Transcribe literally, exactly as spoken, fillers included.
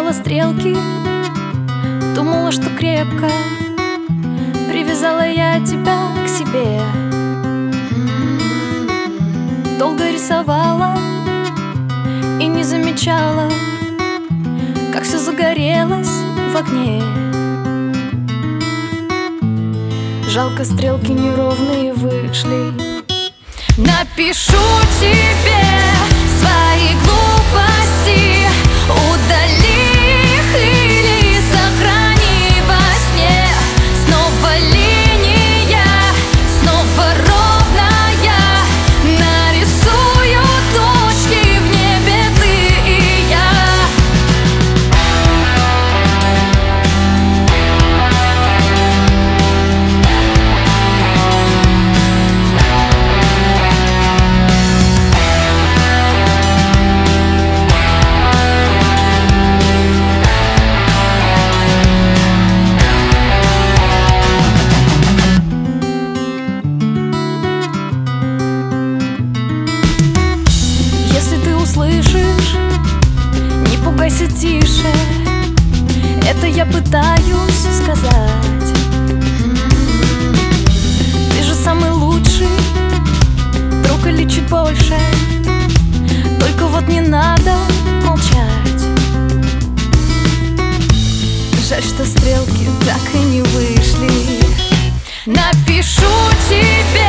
считала стрелки, думала, что крепко привязала я тебя к себе. Долго рисовала и не замечала, как все загорелось в огне. Жалко, стрелки неровные вышли. Напишу тебе свои глупости, удали их или сохрани во сне. Снова линия, снова ровная, нарисую точки в небе ты и я. Слышишь, не пугайся, тише, это я пытаюсь сказать. Ты же самый лучший друг или чуть больше, только вот не надо молчать. Жаль, что стрелки так и не вышли. Напишу тебе